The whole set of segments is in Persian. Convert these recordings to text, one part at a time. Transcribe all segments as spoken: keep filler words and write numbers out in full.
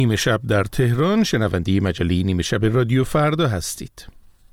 نیمه شب در تهران، شنونده مجله نیمه شب رادیو فردا هستید.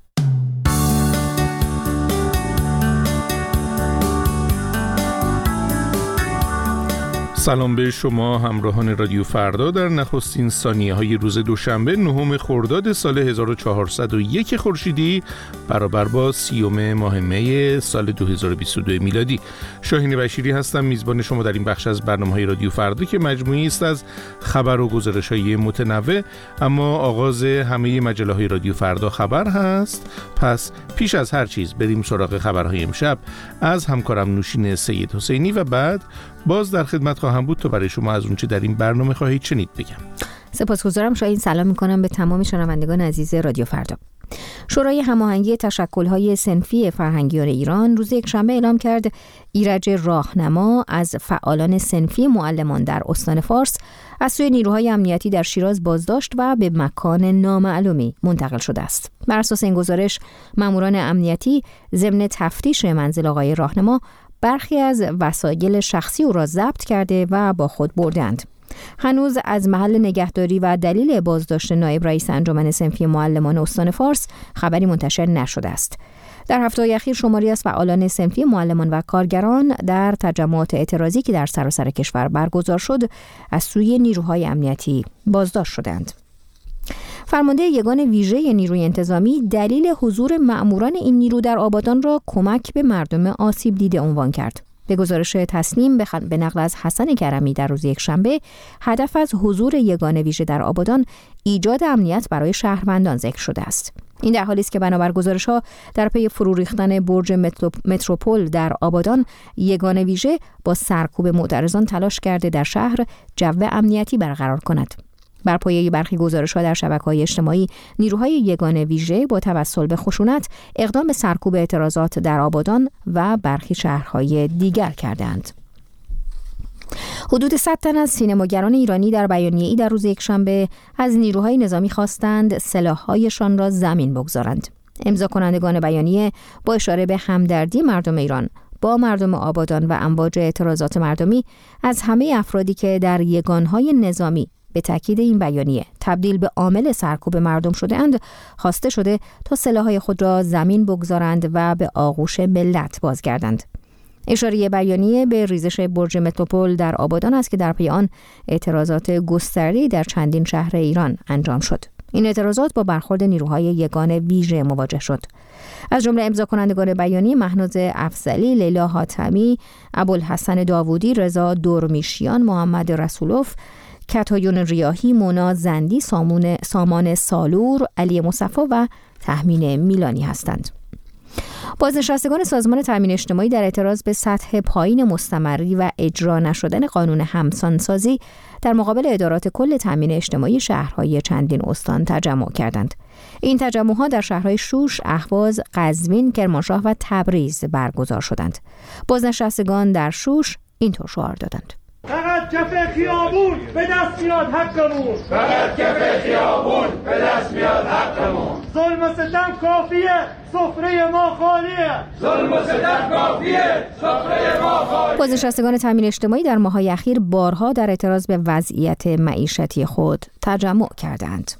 سلام به شما همراهان رادیو فردا در نخستین ثانیه‌های روز دوشنبه نهم خرداد سال هزار و چهارصد و یک خورشیدی برابر با سیوم ماه می سال دو هزار و بیست و دو میلادی. شاهین بشیری هستم، میزبان شما در این بخش از برنامه‌های رادیو فردا که مجموعی است از خبر و گزارش‌های متنوع. اما آغاز همه مجله‌های رادیو فردا خبر هست. پس پیش از هر چیز بریم سراغ خبرهای امشب از همکارم نوشین سید حسینی و بعد باز در خدمت خواهم بود تا برای شما از اونچه در این برنامه خواهید شنید بگم. سپاسگزارم شاهین. سلام میکنم به تمام شنوندگان عزیز رادیو فردا. شورای هماهنگی تشکل‌های صنفی فرهنگیان ایران روز یکشنبه اعلام کرد ایرج راهنما از فعالان صنفی معلمان در استان فارس از سوی نیروهای امنیتی در شیراز بازداشت و به مکان نامعلومی منتقل شده است. بر اساس این گزارش ماموران امنیتی ضمن تفتیش منزل آقای راهنما برخی از وسایل شخصی او را ضبط کرده و با خود بردند. هنوز از محل نگهداری و دلیل بازداشت نایب رئیس انجمن صنفی معلمان استان فارس خبری منتشر نشده است. در هفته‌های اخیر شماری از فعالان صنفی معلمان و کارگران در تجمعات اعتراضی که در سراسر کشور برگزار شد از سوی نیروهای امنیتی بازداشت شدند. فرمانده یگان ویژه نیروی انتظامی دلیل حضور مأموران این نیرو در آبادان را کمک به مردم آسیب دیده عنوان کرد. به گزارش تسنیم به, خ... به نقل از حسن کرمی در روز یکشنبه، هدف از حضور یگان ویژه در آبادان ایجاد امنیت برای شهروندان ذکر شده است. این در حالی است که بنابر گزارش‌ها در پی فرو ریختن برج متروپول در آبادان، یگان ویژه با سرکوب معترضان تلاش کرده در شهر جو امنیتی برقرار کند. بر پایه برخی گزارش‌ها در شبکه‌های اجتماعی، نیروهای یگان ویژه با توسل به خشونت اقدام به سرکوب اعتراضات در آبادان و برخی شهرهای دیگر کردند. حدود صد تن از سینماگران ایرانی در بیانیه‌ای در روز یکشنبه از نیروهای نظامی خواستند سلاح‌هایشان را زمین بگذارند. امضا کنندگان بیانیه با اشاره به همدردی مردم ایران با مردم آبادان و امواج اعتراضات مردمی از همه افرادی که در یگانهای نظامی به تاکید این بیانیه تبدیل به عامل سرکوب مردم شده اند خواسته شده تا سلاح‌های خود را زمین بگذارند و به آغوش ملت بازگردند. اشاره بیانیه به ریزش برج متروپول در آبادان است که در پی آن اعتراضات گسترده‌ای در چندین شهر ایران انجام شد. این اعتراضات با برخورد نیروهای یگان ویژه مواجه شد. از جمله امضا کنندگان بیانیه مهناز افضلی، لیلا حاتمی، ابوالحسن داوودی، رضا دورمیشیان، محمد رسولوف، کتایون ریاحی، مونا زندی، سامون سامان سالور، علی مصطفی و تهمین میلانی هستند. بازنشستگان سازمان تامین اجتماعی در اعتراض به سطح پایین مستمری و اجرا نشدن قانون همسانسازی در مقابل ادارات کل تامین اجتماعی شهرهای چندین استان تجمع کردند. این تجمع‌ها در شهرهای شوش، اهواز، قزوین، کرمانشاه و تبریز برگزار شدند. بازنشستگان در شوش اینطور شعار دادند: فقط کف خیابون به دست میاد حقمون، فقط کف خیابون به دست میاد حقمون. ظلم و ستم کافیه، سفره ما خالیه. ظلم و ستم کافیه، سفره ما خالیه. بازنشستگان تامین اجتماعی در ماه‌های اخیر بارها در اعتراض به وضعیت معیشتی خود تجمع کردند.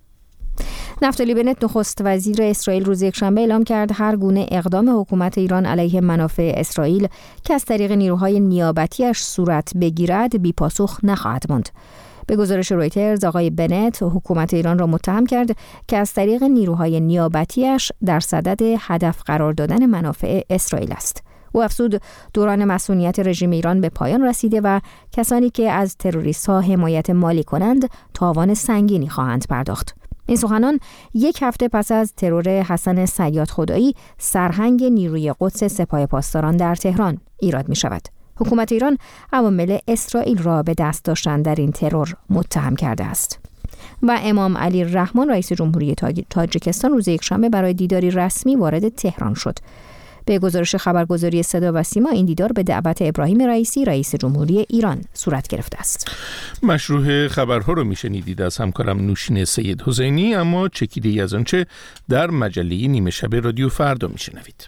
نفتالی بنت نخست وزیر اسرائیل روز یکشنبه اعلام کرد هر گونه اقدام حکومت ایران علیه منافع اسرائیل که از طریق نیروهای نیابتیش صورت بگیرد بی‌پاسخ نخواهد ماند. به گزارش رویترز، آقای بنت حکومت ایران را متهم کرد که از طریق نیروهای نیابتیش در صدد هدف قرار دادن منافع اسرائیل است. او افزود دوران مسئولیت رژیم ایران به پایان رسیده و کسانی که از تروریست‌ها حمایت مالی کنند تاوان سنگینی خواهند پرداخت. این سخنان یک هفته پس از ترور حسن صیاد خدایی، سرهنگ نیروی قدس سپاه پاسداران در تهران ایراد می شود. حکومت ایران عوامل اسرائیل را به دست داشتن در این ترور متهم کرده است. و امام علی رحمان رئیس جمهوری تاجیکستان روز یکشنبه برای دیداری رسمی وارد تهران شد. به گزارش خبرگزاری صدا و سیما این دیدار به دعوت ابراهیم رئیسی رئیس جمهوری ایران صورت گرفته است. مشروح خبرها رو میشنیدید از همکارم نوشین سید حسینی، اما چکیده‌ای از آنچه در مجله نیمه شب رادیو فردا میشنوید.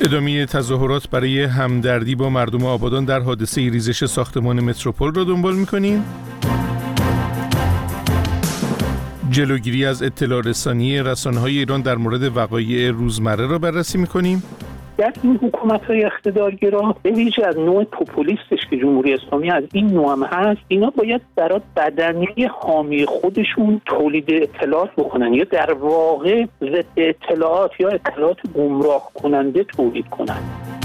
ادامه تظاهرات برای همدردی با مردم آبادان در حادثه ریزش ساختمان متروپول را دنبال می‌کنیم. جلوگیری از اطلاع رسانی رسانه‌های ایران در مورد وقایع روزمره را بررسی می‌کنیم. در این حکومت‌های اقتدارگرا به ویژه از نوع پوپولیستش که جمهوری اسلامی از این نوع هم هست، اینا باید برای بدنه حامی خودشون تولید اطلاعات بکنن یا در واقع ضد اطلاعات یا اطلاعات گمراه کننده تولید کنن.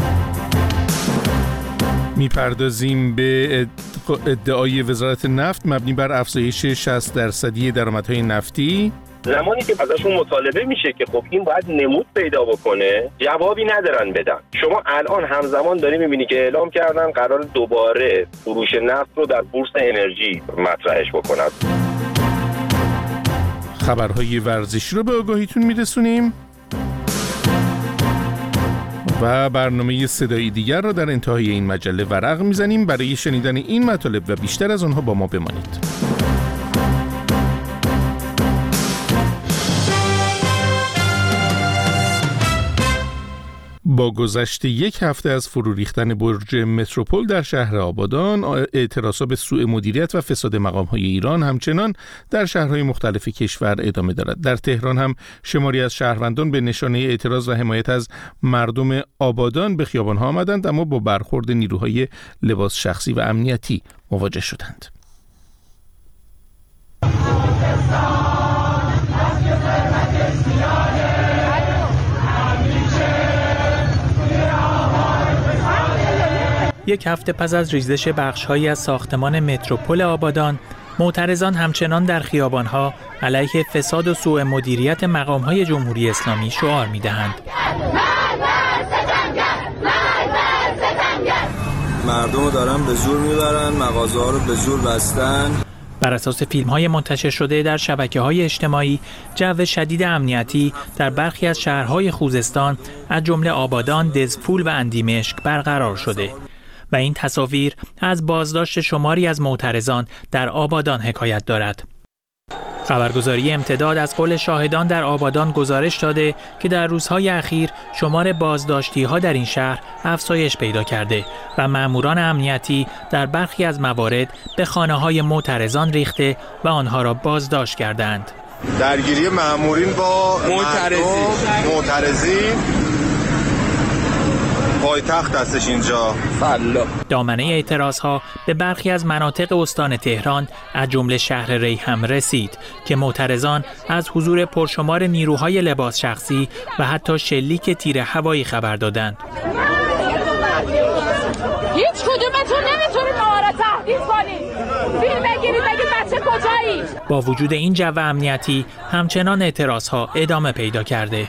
میپردازیم به ادعای وزارت نفت مبنی بر افزایش شصت درصدی درآمدهای نفتی. زمانی که ازشون مطالبه میشه که خب این باید نمود پیدا بکنه، جوابی ندارن بدن. شما الان همزمان داری میبینی که اعلام کردن قرار دوباره فروش نفت رو در بورس انرژی مطرحش بکنن. خبرهای ورزشی رو به آگاهیتون میرسونیم و برنامه صدایی دیگر را در انتهای این مجله ورق میزنیم. برای شنیدن این مطالب و بیشتر از آنها با ما بمانید. با گذشت یک هفته از فرو ریختن برج متروپول در شهر آبادان، اعتراضات به سوء مدیریت و فساد مقام‌های ایران همچنان در شهرهای مختلف کشور ادامه دارد. در تهران هم شماری از شهروندان به نشانه اعتراض و حمایت از مردم آبادان به خیابان‌ها آمدند، اما با برخورد نیروهای لباس شخصی و امنیتی مواجه شدند. یک هفته پس از ریزش بخش‌هایی از ساختمان متروپول آبادان، معترضان همچنان در خیابان‌ها علیه فساد و سوء مدیریت مقام‌های جمهوری اسلامی شعار می‌دهند. مردم رو دارن به زور میبرن، مغازه‌ها رو به زور بستن. بر اساس فیلم‌های منتشر شده در شبکه‌های اجتماعی، جو شدید امنیتی در برخی از شهرهای خوزستان از جمله آبادان، دزفول و اندیمشک برقرار شده و این تصاویر از بازداشت شماری از معترضان در آبادان حکایت دارد. خبرگزاری امتداد از قول شاهدان در آبادان گزارش داده که در روزهای اخیر شمار بازداشتی‌ها در این شهر افزایش پیدا کرده و ماموران امنیتی در برخی از موارد به خانه‌های معترضان ریخته و آنها را بازداشت کردند. درگیری مامورین با معترضین پایتخت هستش اینجا. فلا. دامنه اعتراضها به برخی از مناطق استان تهران از جمله شهر ری هم رسید که معترضان از حضور پرشمار نیروهای لباس شخصی و حتی شلیک تیر هوایی خبر دادند. هیچ کدومتون نمیتونید ما را تهدید کنید. فیلم بگیرید بگید بچه کجایی؟ با وجود این جو امنیتی همچنان اعتراضها ادامه پیدا کرده.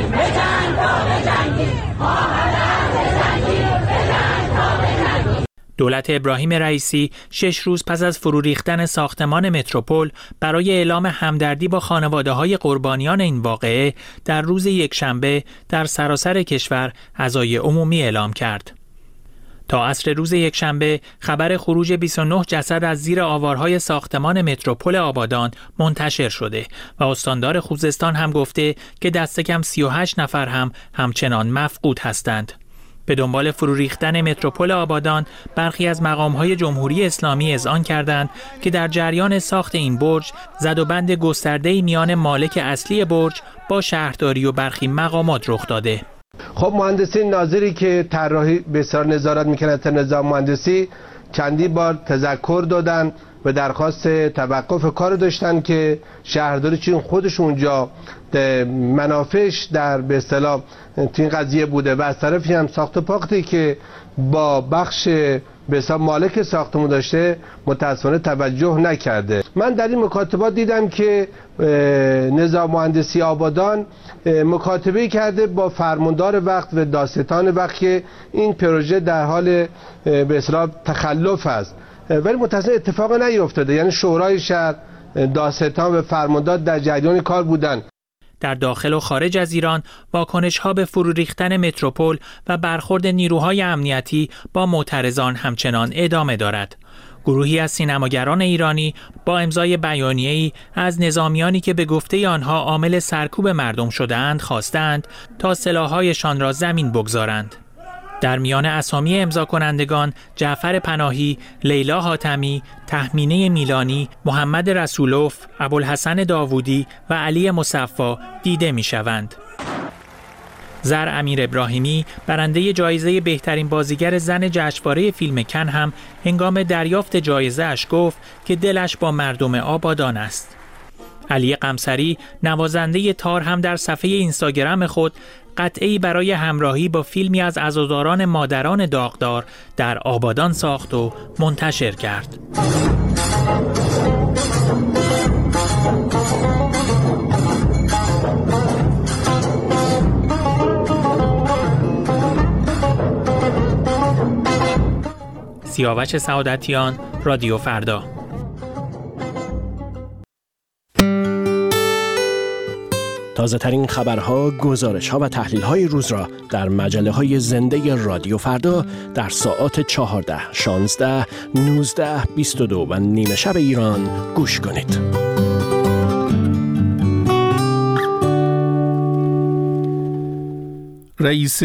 دولت ابراهیم رئیسی شش روز پس از فرو ریختن ساختمان متروپول برای اعلام همدردی با خانواده‌های قربانیان این واقعه در روز یکشنبه در سراسر کشور عزای عمومی اعلام کرد. تا عصر روز یکشنبه خبر خروج بیست و نه جسد از زیر آوارهای ساختمان متروپول آبادان منتشر شده و استاندار خوزستان هم گفته که دست کم سی و هشت نفر هم همچنان مفقود هستند. به دنبال فرو ریختن متروپول آبادان، برخی از مقام‌های جمهوری اسلامی اذعان کردند که در جریان ساخت این برج زدوبند گسترده‌ای میان مالک اصلی برج با شهرداری و برخی مقامات رخ داده. خب مهندسین ناظری که طراحی بسیار نظارت میکنند تا نظام مهندسی چندی بار تذکر دادن و درخواست توقف کار داشتن که شهرداری چون خودش اونجا منافعش در به اصطلاح این قضیه بوده و از طرفی هم ساخت و پاختی که با بخش به حساب مالک ساختمون داشته متاسفانه توجه نکرده. من در این مکاتبات دیدم که نظام مهندسی آبادان مکاتبه کرده با فرماندار وقت و داستان وقت که این پروژه در حال به اصطلاح تخلف است، ولی متاسفانه اتفاق نیفتاده. یعنی شورای شهر، داستان و فرماندار در جریان کار بودن. در داخل و خارج از ایران واکنش‌ها به فرو ریختن متروپول و برخورد نیروهای امنیتی با معترضان همچنان ادامه دارد. گروهی از سینماگران ایرانی با امضای بیانیه‌ای از نظامیانی که به گفته آنها عامل سرکوب مردم شده‌اند خواستند تا سلاح‌هایشان را زمین بگذارند. در میان اسامی امضا کنندگان جعفر پناهی، لیلا حاتمی، تهمینه میلانی، محمد رسولوف، ابوالحسن داوودی و علی مصفا دیده می‌شوند. زر امیر ابراهیمی برنده جایزه بهترین بازیگر زن جشنواره فیلم کن هم هنگام دریافت جایزه اش گفت که دلش با مردم آبادان است. علی قمصری نوازنده تار هم در صفحه اینستاگرام خود قطعه‌ای برای همراهی با فیلمی از عزاداران مادران داغدار در آبادان ساخت و منتشر کرد. سیاوش سعادتیان، رادیو فردا. تازه ترین خبرها، گزارش‌ها و تحلیل‌های روز را در مجله‌های زنده رادیو فردا در ساعات چهارده، شانزده، نوزده، بیست و دو و نیمه شب ایران گوش کنید. رئیس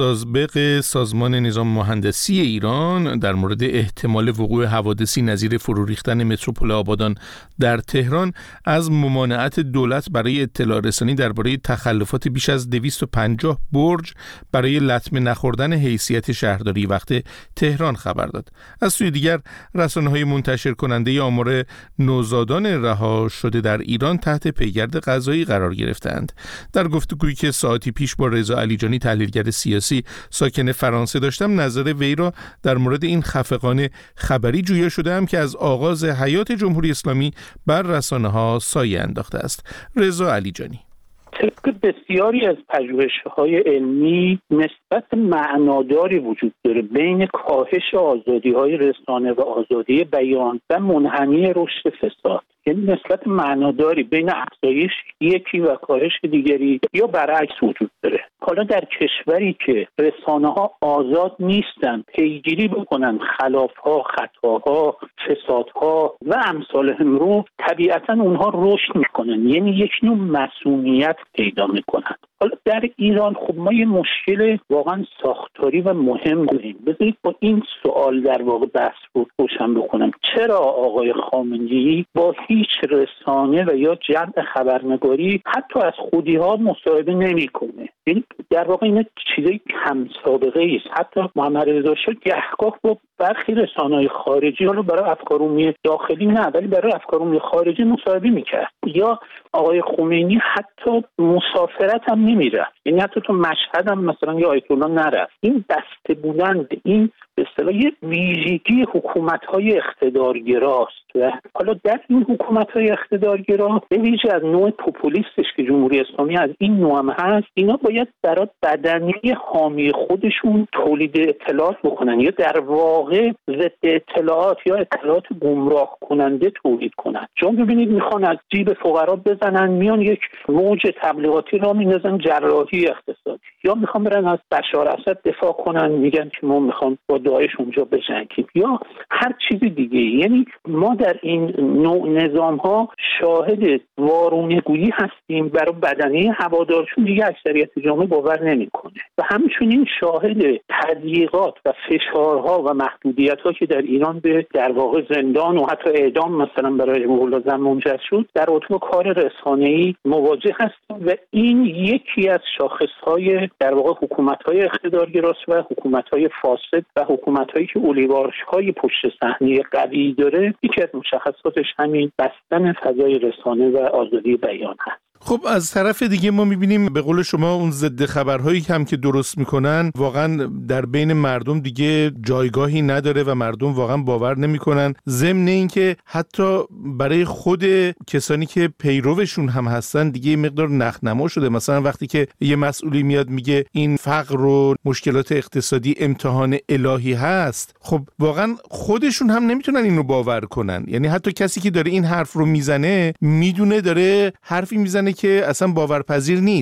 سازبق سازمان نظام مهندسی ایران در مورد احتمال وقوع حوادثی نظیر فرو ریختن متروپول آبادان در تهران از ممانعت دولت برای اطلاع رسانی درباره تخلفات بیش از دویست و پنجاه برج برای لطمه نخوردن حیثیت شهرداری وقت تهران خبر داد. از سوی دیگر رسانه‌های منتشر کننده آمار نوزادان رها شده در ایران تحت پیگرد قضایی قرار گرفتند. در گفتگویی که ساعتی پیش با رضا علیجانی تحلیلگر سیاسی ساکن فرانسه داشتم، نظر وی را در مورد این خفقان خبری جویا شدم که از آغاز حیات جمهوری اسلامی بر رسانه‌ها سایه انداخته است. رضا علیجانی: طبق بسیاری از پژوهش‌های علمی نسبت معناداری وجود داره بین کاهش آزادی‌های رسانه و آزادی بیان و منحنی رشد فساد. یعنی نسبت معناداری بین افزایش یکی و کاهش دیگری یا برعکس وجود داره. حالا در کشوری که رسانه‌ها آزاد نیستن پیگیری بکنن خلاف‌ها، خطاها، فسادها و امثالهم رو، طبیعتاً اونها رشد میکنن، یعنی یک نوع مسئولیت پیدا میکنن. حالا در ایران خب ما یه مشکل واقعا ساختاری و مهم داریم. بذارید با این سوال در واقع بحث رو روشن بکنم. چرا آقای خامنه‌ای با هیچ رسانه و یا جمع خبرنگاری حتی از خودی‌ها مصاحبه نمی‌کنه؟ یعنی در واقع این چیزی کم سابقه است. حتی محمد رضا شاه گهگاه با برخی رسانه‌های خارجی حالا برای افکار عمومی داخلی نه ولی برای افکار عمومی خارجی مصاحبه می‌کرد. یا آقای خمینی حتی مسافرت هم نمی‌رفت، یعنی حتی تو مشهد هم مثلا یا آیت الله نرفت. این بسته بودن این به اصطلاح ویژگی حکومت‌های اقتدارگراست و حالا در این حکومت‌های اقتدارگرا به ویژه از نوع پوپولیستش که جمهوری اسلامی از این نوع هم هست، اینا باید برای بدنه حامی خودشون تولید اطلاعات بکنن یا در واقع ضد اطلاعات یا اطلاعات گمراه کننده تولید کنن. چون ببینید میخوان از جیب فقرا بزنن، میان یک موج تبلیغاتی را میندازن جراحی اقتصادی، یا میخوان برن از بشار اسد دفاع کنن، میگن که ما میخوان با داعش اونجا بجنگیم یا هر چیز دیگه. یعنی ما در این نوع نظام ها شاهد وارونه‌گویی هستیم برای بدنه هوادارشون، دیگه اکثریت جامعه باور نمیکنه و همچنین شاهد تضییقات و فشارها و محدودیت‌ها که در ایران به در واقع زندان و حتی اعدام مثلا برای روح الله زن منجر شد در اتو کار رسانه‌ای مواجه هستیم و این یکی از شاخص‌های در واقع حکومت‌های اقتدارگراست و حکومت‌های فاسد و حکومت‌هایی که اولیگارش‌های پشت صحنه قوی داره. یکی از مشخصاتش همین بستن فضای رسانه و آزادی بیان هست. خب از طرف دیگه ما میبینیم به قول شما اون ضد خبرهایی هم که درست میکنن واقعا در بین مردم دیگه جایگاهی نداره و مردم واقعا باور نمیکنن. ضمن اینکه حتی برای خود کسانی که پیروشون هم هستن دیگه مقدار نخنما شده. مثلا وقتی که یه مسئولی میاد میگه این فقر و مشکلات اقتصادی امتحان الهی هست، خب واقعا خودشون هم نمیتونن اینو باور کنن. یعنی حتی کسی که داره این حرف رو میزنه میدونه داره حرفی میزنه که اصلا باورپذیر نیست.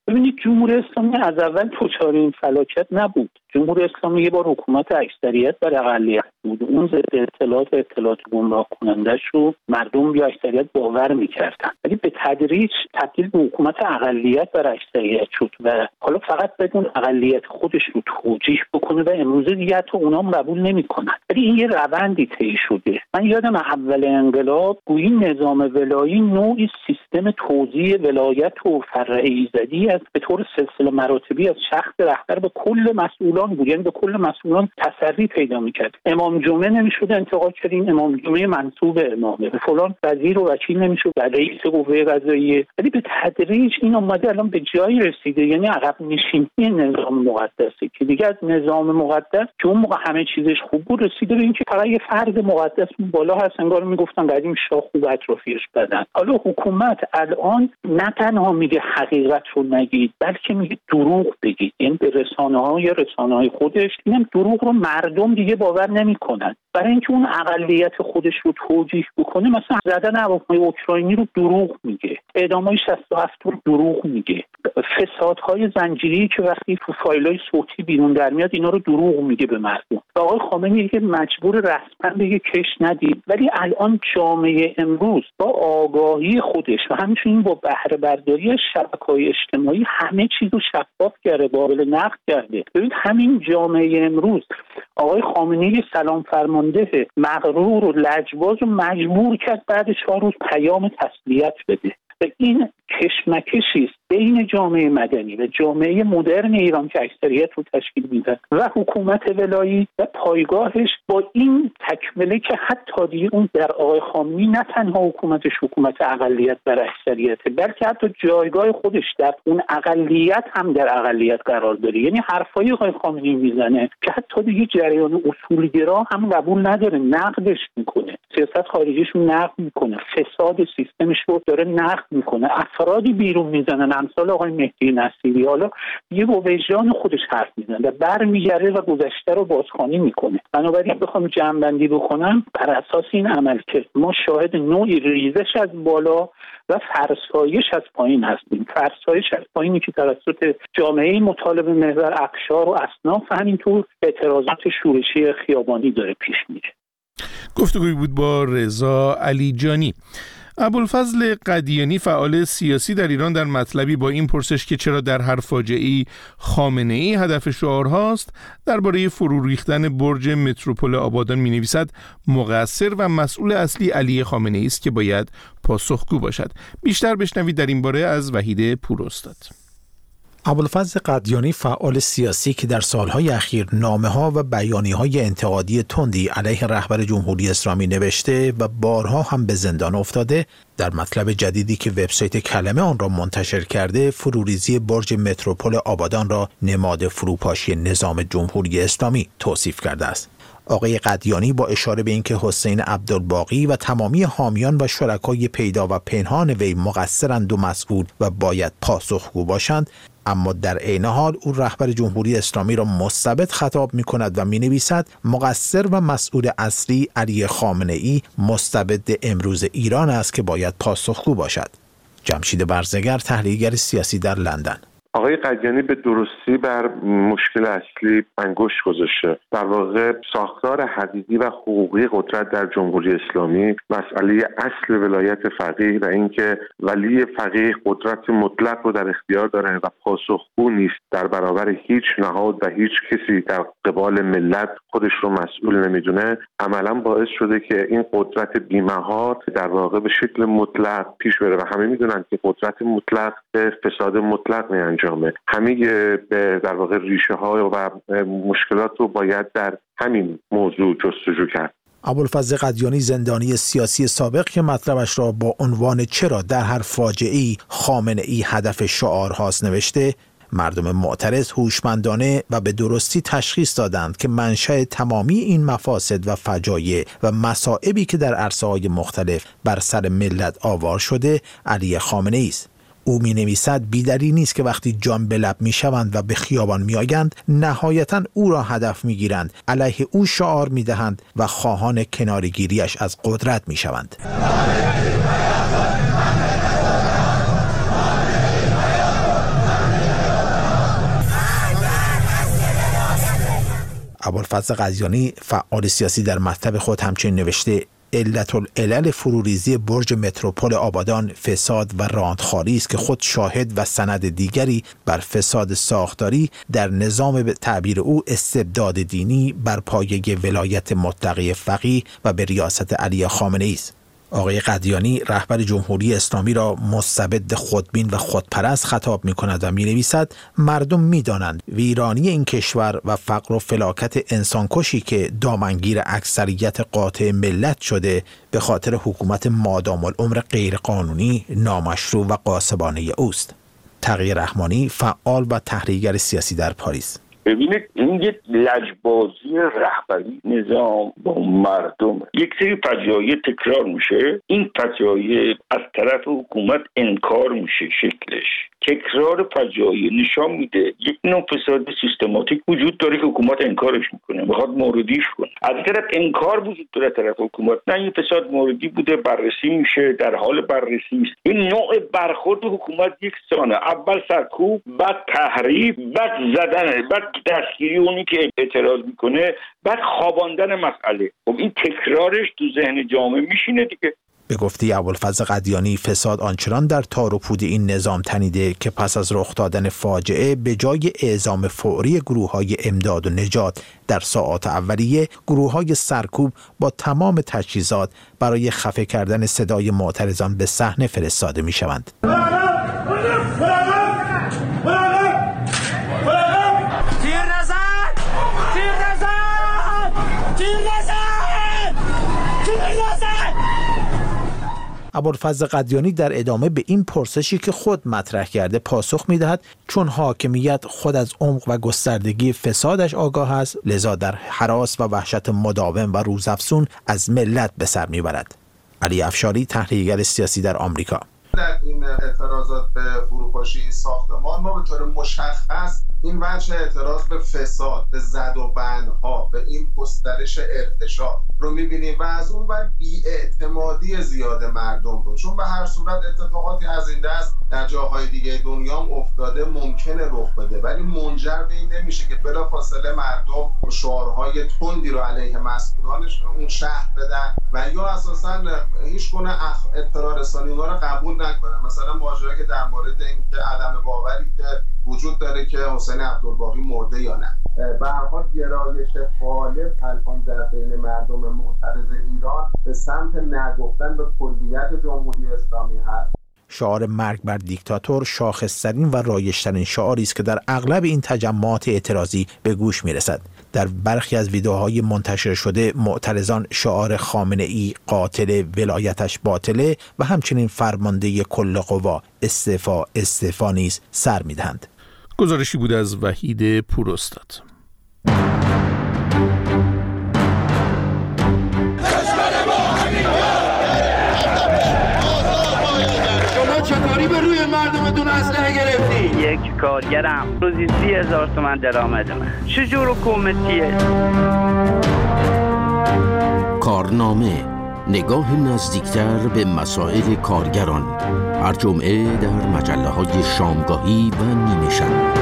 ببینید جمهوری اسلامی از اول دچار این فلاکت نبود. جمهوری اسلامی یه بار حکومت اکثریت بر اقلیت بود. اون ضد اطلاعات اطلاعات گمراه کنندش رو مردم یا اکثریت باور میکردن، ولی به تدریج تبدیل به حکومت اقلیت بر اکثریت شد و حالا فقط بدون اقلیت خودش رو توجیه بکنه و امروزه دیگه حتی اونام قبول نمیکنن. ولی این یه روندی طی شده. من یادم اول انقلاب گویی نظام ولایی نوعی سیستم توزیع ولایت و فرع ایزدی است به طور سلسله مراتبی از شخص رهبر به کل مسئولان بود، یعنی به کل مسئولان تسری پیدا میکرد. امام جمعه نمیشد انتقاد کرد، این امام جمعه منصوب امامه، به فلان وزیر و وکیل نمیشد، رئیس قوه قضاییه. ولی به تدریج این اومده الان به جایی رسیده، یعنی عقب نشینی نظام مقدسه که دیگه از نظام مقدس که اون موقع همه چیزش خوب بود رسیده به اینکه فقط یه فرد مقدس بالا هست. انگار میگفتن قدیم شاه خوب اطرافیش بدن. حالا حکومت الان نه تنها میگه حقیقت رو نگید، بلکه میگه دروغ بگید. یعنی به رسانه‌های رسانه‌های خودش اینم دروغ رو مردم دیگه باور نمی‌کنن. برای اینکه اون اقلیت خودش رو توجیه بکنه، مثلا زدن هواپیمای اوکراینی رو دروغ میگه، اعدام‌های شصت و هفت رو دروغ میگه، فسادهای زنجیری که وقتی تو فایل‌های صوتی بیرون در میاد اینا رو دروغ میگه به مردم. و آقای خامنه‌ای که مجبور رسما بگه کش ندید. ولی الان جامعه امروز با آگاهی خودش و همچنین با بهره برداری از شبکه‌های اجتماعی همه چیز رو شفاف کرده، قابل نقد کرده. ببینید همین جامعه امروز آقای خامنه‌ای سلام فرمانده مغرور و لجباز رو مجبور کرد بعد چهار روز پیام تسلیت بده. و این کشمکشی است بین جامعه مدنی و جامعه مدرن ایران که اکثریت رو تشکیل میده و حکومت ولایی و پایگاهش، با این تکمله که حتی دیگه اون در آقای خامنه‌ای نه تنها حکومتش حکومت اقلیت بر اکثریته، بلکه حتی جایگاه خودش در اون اقلیت هم در اقلیت قرار داره. یعنی حرفای آقای خامنه‌ای میزنه که حتی دیگه جریان اصولگرا هم قبول نداره، نقدش میکنه، سیاست خارجیش رو نقد میکنه، فساد سیستمش رو داره نقد میکنه. افرادی بیرون میزنن امثال آقای مهدی نصیری، حالا یه با وجدان خودش حرف میزنه و برمیگرده و گذشته رو بازخوانی میکنه. بنابراین بخوام جمع‌بندی بکنم، بر اساس این عمل که ما شاهد نوعی ریزش از بالا و فرسایش از پایین هستیم. فرسایش از پایینی که توسط جامعه مطالبه محور، اقشار و اصناف همینطور اعتراضات شورشی خیابانی داره پیش میره. گفتگوی بود با رضا علیجانی. ابوالفضل قدیانی فعال سیاسی در ایران در مطلبی با این پرسش که چرا در هر فاجعه‌ای خامنه‌ای هدف شعارهاست، درباره فرو ریختن برج متروپول آبادان می‌نویسد مقصر و مسئول اصلی علی خامنه‌ای است که باید پاسخگو باشد. بیشتر بشنوید در این باره از وحید پوراستاد. ابوالفضل قدیانی فعال سیاسی که در سالهای اخیر نامه‌ها و بیانیه‌های انتقادی تندی علیه رهبر جمهوری اسلامی نوشته و بارها هم به زندان افتاده، در مطلب جدیدی که وبسایت کلمه آن را منتشر کرده، فروریزی برج متروپول آبادان را نماد فروپاشی نظام جمهوری اسلامی توصیف کرده است. آقای قدیانی با اشاره به اینکه حسین عبدالباقی و تمامی حامیان و شرکای پیدا و پنهان وی مقصرند و مسئول و باید پاسخگو باشند، اما در عین حال او رهبر جمهوری اسلامی را مستبد خطاب می کند و می نویسد مقصر و مسئول اصلی علی خامنه‌ای مستبد امروز ایران است که باید پاسخگو باشد. جمشید برزگر، تحلیلگر سیاسی در لندن. آقای قدیانی به درستی بر مشکل اصلی انگشت گذاشته. در واقع ساختار حقیقی و حقوقی قدرت در جمهوری اسلامی، مسئله اصل ولایت فقیه و اینکه ولی فقیه قدرت مطلق رو در اختیار داره و پاسخگو نیست در برابر هیچ نهاد و هیچ کسی در قبال ملت خودش رو مسئول نمیدونه، عملا باعث شده که این قدرت بی‌مهار در واقع به شکل مطلق پیش بره و همه میدونن که قدرت مطلق به فساد مطلق میانجامه. همه به در واقع ریشه ها و مشکلات رو باید در همین موضوع جستجو کرد. ابوالفضل قدیانی زندانی سیاسی سابق که مطلبش را با عنوان چرا در هر فاجعه‌ای خامنه‌ای هدف شعارهاست نوشته، مردم معترض هوشمندانه و به درستی تشخیص دادند که منشأ تمامی این مفاسد و فجایع و مصائبی که در عرصه‌های مختلف بر سر ملت آوار شده علی خامنه‌ای است. او می نویسد بی‌دلیل نیست که وقتی جان به لب می شوند و به خیابان می آیند نهایتاً او را هدف می گیرند، علیه او شعار می دهند و خواهان کنارگیریش از قدرت می شوند. ابوالفضل قدیانی فعال سیاسی در مطلب خود همچنین نوشته علت العلل فروریزی برج متروپول آبادان فساد و راندخواری است که خود شاهد و سند دیگری بر فساد ساختاری در نظام به تعبیر او استبداد دینی بر پایه ولایت مطلقه فقیه و به ریاست علی خامنه‌ای است. آقای قدیانی رهبر جمهوری اسلامی را مستبد خودبین و خودپرست خطاب می کند و می نویسد مردم می دانند ویرانی این کشور و فقر و فلاکت انسانکشی که دامنگیر اکثریت قاطع ملت شده به خاطر حکومت مادام العمر غیرقانونی، نامشروع و غاصبانه اوست. تقی رحمانی فعال و تحلیلگر سیاسی در پاریس: ببینید این یک لجبازی رهبری نظام با مردم، یک سری فجایع تکرار میشه، این فجایع از طرف حکومت انکار میشه. شکلش تکرار فجایع نشان میده یک نوع فساد سیستماتیک وجود داره که حکومت انکارش میکنه، میخواد موردیش کنه. از طرف انکار وجود داره طرف حکومت، نه این فساد موردی بوده، بررسی میشه، در حال بررسی است. این نوع برخورد حکومت یک سانه، اول سرکوب، بعد تحریف، بعد زدن، بعد دستگیری اونی که اعتراض میکنه، بعد خواباندن مسئله. خب این تکرارش تو ذهن جامعه میشینه دیگه. به گفته ابوالفضل قدیانی فساد آنچنان در تار و پود این نظام تنیده که پس از رخ دادن فاجعه به جای اعزام فوری گروه‌های امداد و نجات در ساعات اولیه، گروه‌های سرکوب با تمام تجهیزات برای خفه کردن صدای معترضان به صحنه فرستاده می‌شوند. ابوالفضل قدیانی در ادامه به این پرسشی که خود مطرح کرده پاسخ می‌دهد چون حاکمیت خود از عمق و گستردگی فسادش آگاه است، لذا در هراس و وحشت مداوم و روزافزون از ملت به سر میبرد. علی افشاری تحلیلگر سیاسی در آمریکا: در این اعتراضات به فروپاشی این ساختمان ما به طور مشخص این وجه اعتراض به فساد، به زد و بندها، به این گسترش ارتشاء رو می‌بینیم و از اون بر بی‌اعتمادی زیاد مردم رو، چون به هر صورت اتفاقاتی از این دست در جاهای دیگه دنیا هم افتاده، ممکنه رخ بده، ولی منجر به این نمیشه که بلافاصله مردم شعارهای تندی رو علیه مسئولانش اون شهر بدن و یا اساساً هیچ گونه اطلاع رسانی اونها رو قبول نکنن. مثلا ماجرا که در مورد اینکه عدم باوری که وجود داره که حسین عبدالباقی مرده یا نه، به هر حال گرایش غالب الان در بین مردم معترض ایران به سمت نگفتن به کلیت جمهوری اسلامی هست. شعار مرگ بر دیکتاتور شاخص‌ترین و رایج‌ترین شعاری است که در اغلب این تجمعات اعتراضی به گوش می‌رسد. در برخی از ویدیوهای منتشر شده معترضان شعار خامنه‌ای قاتل، ولایتش باطله و همچنین فرمانده کل قوا استعفا استعفا نیز سر می‌دهند. گزارشی بود از وحید پوراستاد. چطوری به روی مردمتون اسلحه گرفتی؟ یک کارگرم روزی سی هزار تومن درآمدمه. چجور حکومتیه؟ کارنامه، نگاه نزدیکتر به مسائل کارگران، هر جمعه در مجله‌های شامگاهی و نیمه شب.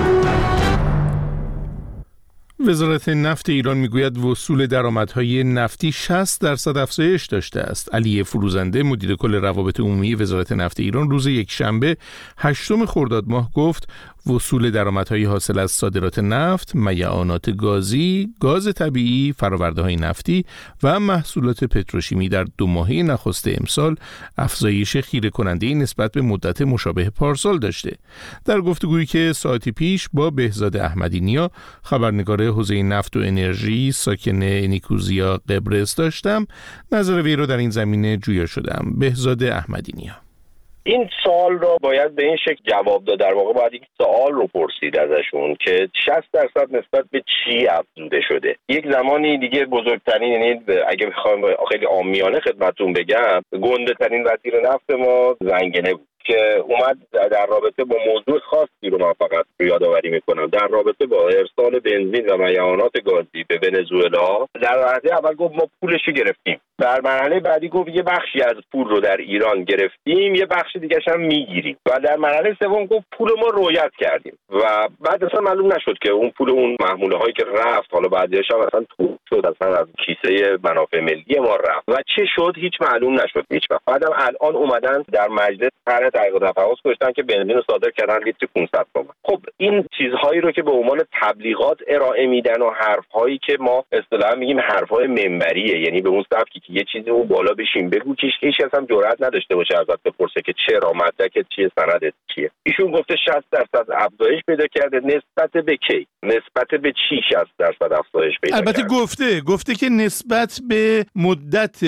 وزارت نفت ایران میگوید وصول درآمدهای نفتی شصت درصد افزایش داشته است. علی فروزنده مدیر کل روابط عمومی وزارت نفت ایران روز یکشنبه هشتم خرداد ماه گفت وصول درآمدهای حاصل از صادرات نفت، میعانات گازی، گاز طبیعی، فرآورده‌های نفتی و محصولات پتروشیمی در دو ماهه نخست امسال افزایش خیره کننده نسبت به مدت مشابه پارسال داشته. در گفتگویی که ساعتی پیش با بهزاد احمدی نیا خبرنگار حوزه نفت و انرژی ساکن نیکوزیا قبرس داشتم، نظر وی را در این زمینه جویا شدم. بهزاد احمدی نیا: این سوال رو باید به این شکل جواب داد. در واقع باید این سوال رو پرسید ازشون که شصت درصد نسبت به چی افزوده شده. یک زمانی دیگه بزرگترین، یعنی اگه بخوام خیلی عامیانه خدمتتون بگم، گنده ترین وزیر نفت ما زنگنه بود. که اومد در رابطه با موضوع خاصی رو من فقط یادآوری میکنم، در رابطه با ارسال بنزین و میعانات گازی به ونزوئلا. در مرحله اول گفت ما پولش رو گرفتیم، در مرحله بعدی گفت یه بخشی از پول رو در ایران گرفتیم، یه بخش دیگه هم میگیریم، و در مرحله سوم گفت پول ما رویت کردیم و بعد اصلا معلوم نشد که اون پول اون محموله هایی که رفت، حالا بعدش هم اصلا تو شد، اصلا از کیسه منافع ملی ما رفت و چه شد هیچ معلوم نشد هیچ وقت. بعدم الان اومدن در مجلس طرح تحقیق و تفحص گذاشتن که بنزین رو صادر کردن لیتر پانصد تومان. خب این چیزهایی رو که به عنوان تبلیغات ارائه میدن و حرفهایی که ما اصطلاحا میگیم حرفهای منبریه، یعنی به اون سبکی که یه چیزی اون بالا بشین بگو که هیچ کس هم جرئت نداشته باشه ازت بپرسه که چرا، مدرکت چیه، سندت چیه. ایشون گفته شصت درصد افزایش پیدا کرده. نسبت به کی؟ نسبت به چی شصت درصد افزایش پیدا البته کرده؟ البته گفته گفته که نسبت به مدت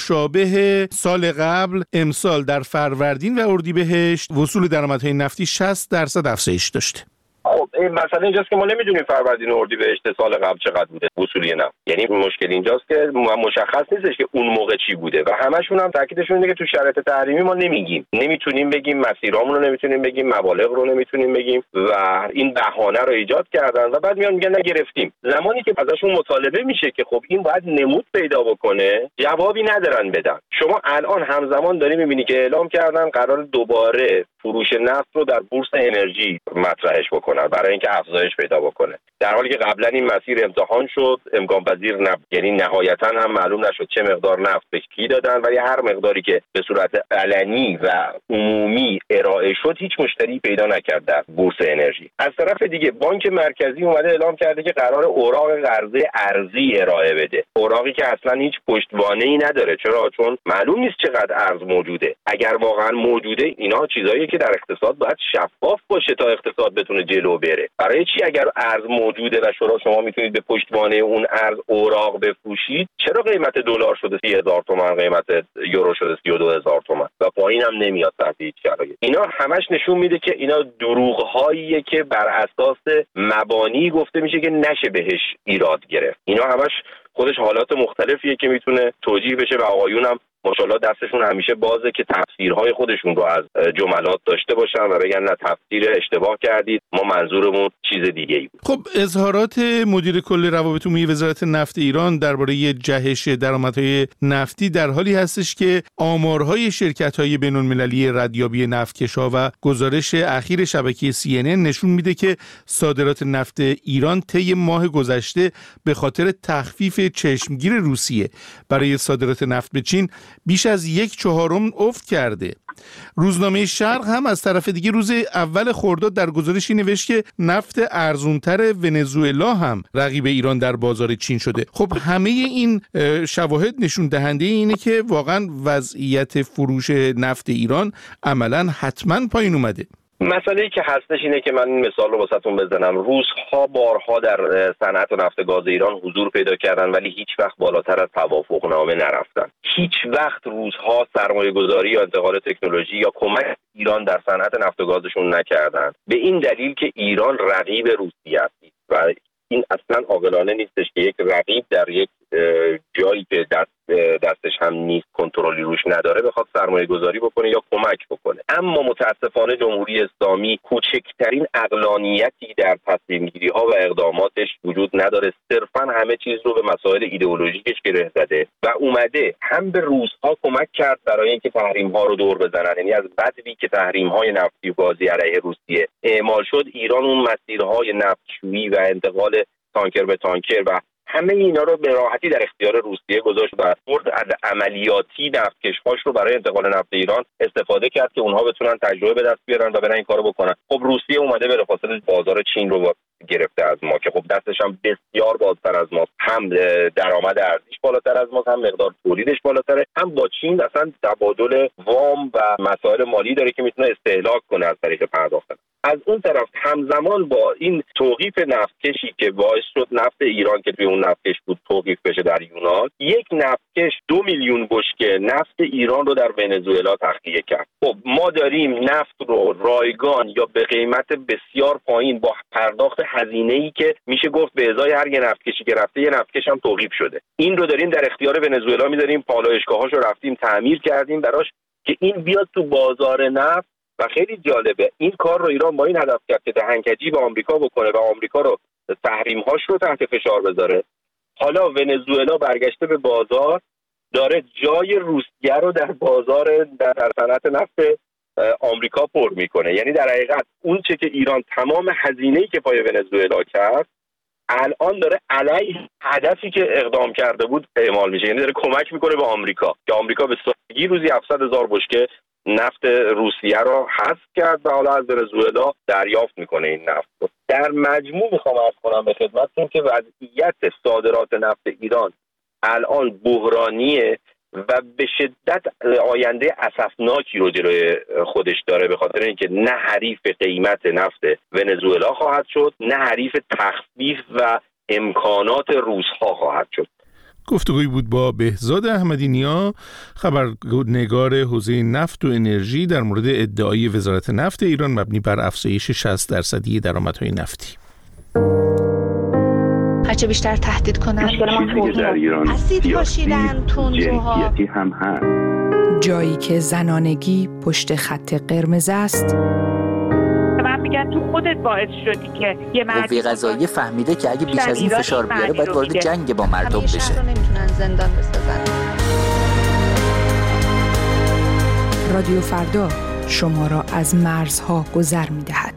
مشابه سال قبل امسال در فروردین و اردیبهشت وصول درآمدهای نفتی شصت درصد افزایش داشته. خب این مسئله اینجاست که ما نمیدونیم فروردین و اردیبهشت سال قبل چقدر بوده وصولی نفت. یعنی مشکل اینجاست که مشخص نیستش که اون موقع چی بوده و همشون هم تاکیدشون اینه که تو شرایط تحریمی ما نمیگیم، نمیتونیم بگیم، مسیرامون رو نمیتونیم بگیم، مبالغ رو نمیتونیم بگیم و این بهانه رو ایجاد کردن و بعد میان میگن نگرفتیم. زمانی که ازشون مطالبه میشه که خب این باید نمود پیدا بکنه، جوابی ندارن بدن. شما الان همزمان داری میبینی که اعلام کردن قرار دوباره فروش نفت رو در بورس انرژی مطرحش بکنن برای اینکه افزایش پیدا بکنه، در حالی که قبلا این مسیر امتحان شد، امکان پذیر نبود. یعنی نهایتا هم معلوم نشد چه مقدار نفت به کی دادن، ولی هر مقداری که به صورت علنی و عمومی ارائه شد هیچ مشتری پیدا نکرد در بورس انرژی. از طرف دیگه بانک مرکزی اومده اعلام کرده که قرار اوراق قرضه ارزی ارائه بده، اوراقی که اصلا هیچ پشتوانه‌ای نداره. چرا؟ چون معلوم نیست چقدر ارز موجوده. اگر واقعا موجوده، اینا چیزایی که در اقتصاد باید شفاف باشه تا اقتصاد بتونه جلو بره. برای چی اگر ارز موجوده و شما شما میتونید به پشتوانه اون ارز اوراق بفروشید، چرا قیمت دلار شده سی هزار تومان، قیمت یورو شده سی و دو هزار تومان و پایین هم نمیاد تحت هیچ شرایطی؟ اینا همش نشون میده که اینا دروغ‌هاییه که بر اساس مبانی گفته میشه که نشه بهش ایراد گرفت. اینا همش خودش حالات مختلفیه که میتونه توجیه بشه و آقایون هم ماشاءالله دستشون همیشه بازه که تفسیرهای خودشون رو از جملات داشته باشن و بگن نه تفسیر اشتباه کردید، ما منظورمون چیز دیگه ای بود. خب اظهارات مدیر کل روابط عمومی وزارت نفت ایران درباره جهش درآمدهای نفتی در حالی هستش که آمارهای شرکت‌های بین‌المللی ردیابی نفتکش‌ها و گزارش اخیر شبکه سی ان ان نشون میده که صادرات نفت ایران طی ماه گذشته به خاطر تخفیف چشمگیر روسیه برای صادرات نفت به چین بیش از یک چهارم افت کرده. روزنامه شرق هم از طرف دیگه روز اول خرداد در گزارشی نوشت که نفت ارزونتر ونزوئلا هم رقیب ایران در بازار چین شده. خب همه این شواهد نشون دهنده اینه که واقعا وضعیت فروش نفت ایران عملاً حتما پایین اومده. مسئله‌ای که هستش اینه که من این مثال رو واسهتون بزنم. روزها بارها در صنعت نفت گاز ایران حضور پیدا کردن ولی هیچ وقت بالاتر از توافقنامه نرفتن. هیچ وقت روزها سرمایه‌گذاری یا انتقال تکنولوژی یا کمک ایران در صنعت نفت و گازشون نکردن، به این دلیل که ایران رقیب روسیه است و این اصلا عاقلانه نیستش که یک رقیب در یک جایی که دست دستش هم نیست، کنترلی روش نداره، بخواد سرمایه گذاری بکنه یا کمک بکنه. اما متاسفانه جمهوری اسلامی کوچکترین عقلانیتی در تصمیم گیری ها و اقداماتش وجود نداره، صرفا همه چیز رو به مسائل ایدئولوژیکش گره زده و اومده هم به روس‌ها کمک کرد برای اینکه تحریم ها رو دور بزنن. یعنی از بدوی که تحریم های نفتی و گازی علیه روسیه اعمال شد، ایران اون مسیرهای نفتشویی و انتقال تانکر به تانکر و همه اینا رو به راحتی در اختیار روسیه گذاشت و برد عملیاتی نفتکش‌هاش رو برای انتقال نفت ایران استفاده کرد که اونها بتونن تجربه به دست بیارن و برن این کارو بکنن. خب روسیه اومده بلافاصله بازار چین رو گرفته از ما که خب دستش هم بسیار بازتر از ماست، هم درآمد ارزیش بالاتر از ماست، هم مقدار تولیدش بالاتره، هم با چین اصلا تبادل وام و مسائل مالی داره که میتونه استهلاک کنه از طریق پرداخت. از اون طرف همزمان با این توقیف نفتکشی که باعث شد نفت ایران که توی اون نفتکش بود توقیف بشه در یونان، یک نفتکش دو میلیون بشکه نفت ایران رو در ونزوئلا تخلیه کرد. خب ما داریم نفت رو رایگان یا به قیمت بسیار پایین با پرداخت هزینه‌ای که میشه گفت به ازای هر یه نفتکشی که رفته یه نفتکش هم توقیف شده، این رو داریم در اختیار ونزوئلا می‌ذاریم، پالایشگاه‌هاش رو رفتیم تعمیر کردیم براش که این بیاد تو بازار نفت و خیلی جالبه این کار رو ایران با این هدف کرد که دهنکجی به آمریکا بکنه و آمریکا رو تحریم‌هاش رو تحت فشار بذاره. حالا ونزوئلا برگشته به بازار، داره جای روسیه رو در بازار در صنعت نفت آمریکا پر میکنه. یعنی در حقیقت اون چه که ایران تمام هزینه‌ای که پای ونزوئلا کرد الان داره علیه هدفی که اقدام کرده بود اعمال میشه. یعنی داره کمک میکنه به آمریکا که آمریکا به سادگی روزی هفتصد هزار بشکه نفت روسیه رو حذف کرد و حالا از ونزوئلا دریافت میکنه این نفت رو. در مجموع میخوام عرض کنم به خدمتتون که وضعیت صادرات نفت ایران الان بحرانیه و به شدت آینده اسفناکی رو جلوی خودش داره، به خاطر اینکه نه حریف قیمت نفت ونزوئلا خواهد شد، نه حریف تخفیف و امکانات روس‌ها خواهد شد. گفتگویی بود با بهزاد احمدی‌نیا، خبرنگار حوزه نفت و انرژی، در مورد ادعای وزارت نفت ایران مبنی بر افزایش شصت درصدی درآمدهای نفتی. هرچه بیشتر تهدید کنن اسید پاشیدن، تندروها هم هست. جایی که زنانگی پشت خط قرمز است. من میگم تو خودت باعث شدی که یه مردی قوه قضاییه فهمیده که اگه بیش از این فشار بیاره باید وارد جنگ با مردم بشه. همیشه رو نمیتونن زندان بسازن. رادیو فردا شما را از مرزها گذر میدهد.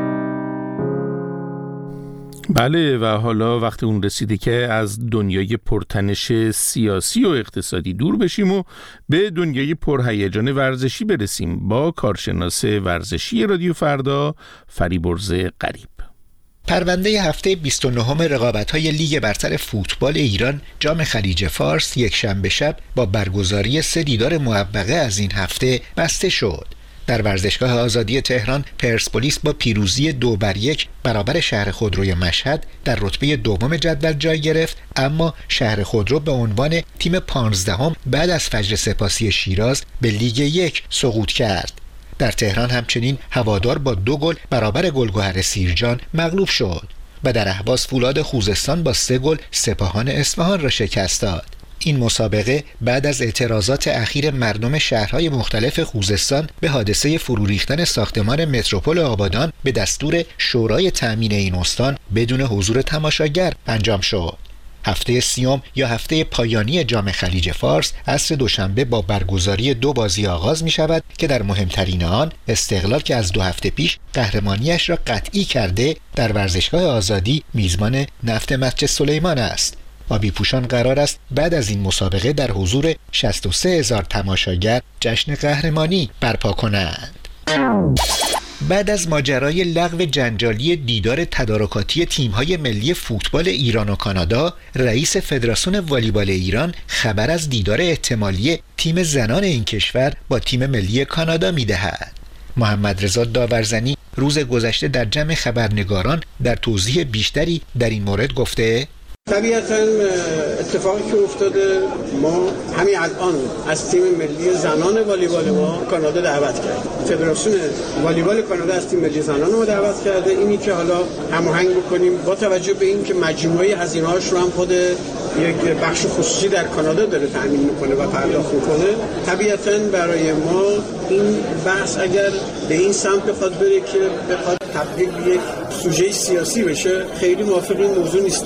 بله و حالا وقت اون رسیده که از دنیای پرتنش سیاسی و اقتصادی دور بشیم و به دنیای پرهیجان ورزشی برسیم با کارشناس ورزشی رادیو فردا فریبرز غریب. پرونده هفته بیست و نهم رقابت‌های لیگ برتر فوتبال ایران جام خلیج فارس یک شنبه شب با برگزاری سه دیدار موبقه از این هفته بسته شد. در ورزشگاه آزادی تهران پرسپولیس با پیروزی دو بر یک برابر شهر خودروی مشهد در رتبه دوم جدول جای گرفت، اما شهر خودرو به عنوان تیم پانزدهم بعد از فجر سپاسی شیراز به لیگ یک سقوط کرد. در تهران همچنین هوادار با دو گل برابر گلگهر سیرجان مغلوب شد و در اهواز فولاد خوزستان با سه گل سپاهان اصفهان را شکست داد. این مسابقه بعد از اعتراضات اخیر مردم شهرهای مختلف خوزستان به حادثه فرو ریختن ساختمان متروپول آبادان به دستور شورای تأمین این استان بدون حضور تماشاگر انجام شد. هفته سیوم یا هفته پایانی جام خلیج فارس عصر دوشنبه با برگزاری دو بازی آغاز می شود که در مهمترین آن استقلال که از دو هفته پیش قهرمانیش را قطعی کرده در ورزشگاه آزادی میزبان نفت مسجد سلیمان است. آبی پوشان قرار است بعد از این مسابقه در حضور شصت و سه هزار تماشاگر جشن قهرمانی برپا کنند. بعد از ماجرای لغو جنجالی دیدار تدارکاتی تیم‌های ملی فوتبال ایران و کانادا، رئیس فدراسیون والیبال ایران خبر از دیدار احتمالی تیم زنان این کشور با تیم ملی کانادا می‌دهد. محمد رضا داورزنی روز گذشته در جمع خبرنگاران در توضیح بیشتری در این مورد گفته: طبیعتاً اتفاقی که افتاده ما همین الان از تیم ملی زنان والیبال ما کانادا دعوت کرد. فدراسیون والیبال کانادا از تیم ملی زنان ما دعوت کرده، اینی که حالا هماهنگ بکنیم با توجه به اینکه مجموعه هزینه‌هاش رو هم خود یک بخش خصوصی در کانادا داره تأمین میکنه و پرداخت میکنه. طبیعتاً برای ما این بحث اگر به این سمت بخواد بره که بخواد تبدیل به یک سوژه سیاسی بشه، خیلی موافق این موضوع نیست.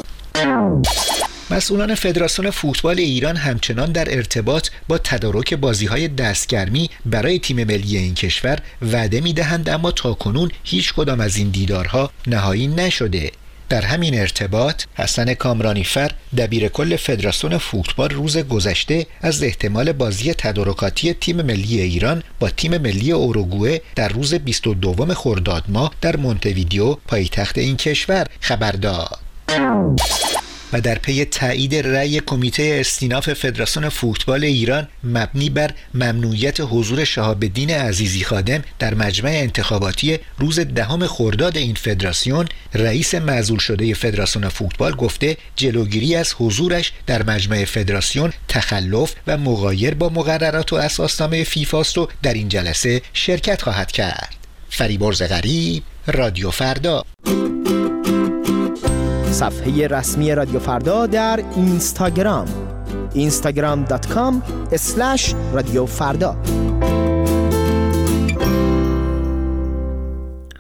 مسئولان فدراسیون فوتبال ایران همچنان در ارتباط با تدارک بازی‌های دستگرمی برای تیم ملی این کشور وعده می‌دهند، اما تاکنون هیچ کدام از این دیدارها نهایی نشده. در همین ارتباط حسن کامرانیفر دبیر کل فدراسیون فوتبال روز گذشته از احتمال بازی تدارکاتی تیم ملی ایران با تیم ملی اوروگوئه در روز بیست و دوم خرداد ماه در مونته‌ویدئو پایتخت این کشور خبر داد. و در پی تایید رأی کمیته استیناف فدراسیون فوتبال ایران مبنی بر ممنوعیت حضور شهاب الدین عزیزی خادم در مجمع انتخاباتی روز دهم خرداد این فدراسیون، رئیس معزول شده فدراسیون فوتبال گفته جلوگیری از حضورش در مجمع فدراسیون تخلف و مغایر با مقررات و اساسنامه فیفا است و در این جلسه شرکت خواهد کرد. فریبرز غریب، رادیو فردا. صفحه رسمی رادیو فردا در اینستاگرام اینستاگرام دات کام اسلش رادیو فردا.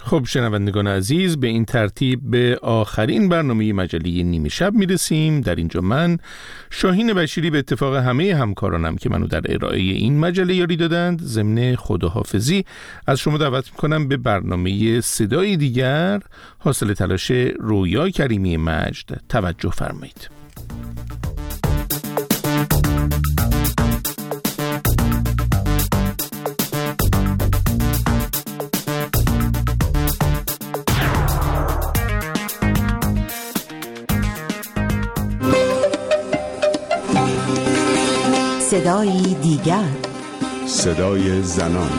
خب شنوندگان عزیز، به این ترتیب به آخرین برنامه مجله نیمه شب میرسیم. در اینجا من شاهین بشیری به اتفاق همه همکارانم که منو در ارائه این مجله یاری دادند ضمن خداحافظی از شما دعوت میکنم به برنامه صدای دیگر حاصل تلاش رویا کریمی مجد توجه فرمایید. صدای دیگر، صدای زنان.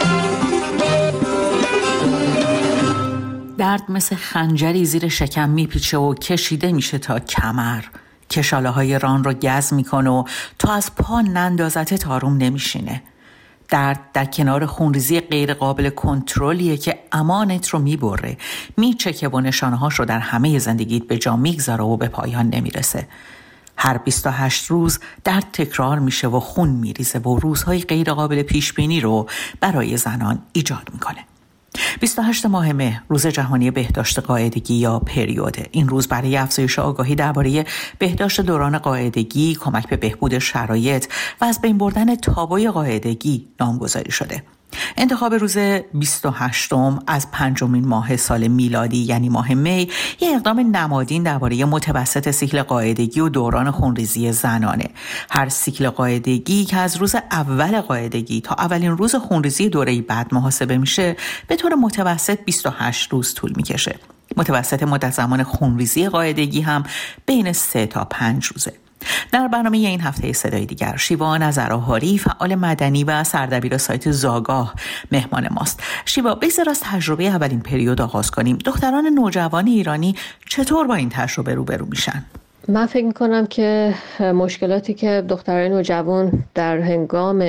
درد مثل خنجری زیر شکم میپیچه و کشیده میشه تا کمر. کشاله های ران رو گز میکنه و تا از پا نندازته تاروم نمیشینه. درد در کنار خونریزی غیر قابل کنترلیه که امانت رو میبره، میچکه و نشانه‌هاش رو در همه زندگیت به جا میگذاره و به پایان نمیرسه. هر بیست و هشت روز درد تکرار میشه و خون میریزه و روزهای غیر قابل پیش بینی رو برای زنان ایجاد میکنه. بیست و هشت ماه مهر روز جهانی بهداشت قاعدگی یا پریوده. این روز برای افزایش آگاهی درباره بهداشت دوران قاعدگی، کمک به بهبود شرایط و از بین بردن تابوی قاعدگی نامگذاری شده. انتخاب روز بیست و هشتم از پنجمین ماه سال میلادی یعنی ماه می یک اقدام نمادین درباره متوسط سیکل قاعدگی و دوران خونریزی زنانه. هر سیکل قاعدگی که از روز اول قاعدگی تا اولین روز خونریزی دوره بعد محاسبه میشه به طور متوسط بیست و هشت روز طول میکشه. متوسط مدت زمان خونریزی قاعدگی هم بین سه تا پنج روزه. در برنامه این هفته صدای دیگر شیوا نظرآهاری، فعال مدنی و سردبیر سایت زاگاه مهمان ماست. شیوا، بگذار از تجربه اولین پریود آغاز کنیم. دختران نوجوان ایرانی چطور با این تجربه روبرو میشن؟ من فکر میکنم که مشکلاتی که دختران نوجوان در هنگام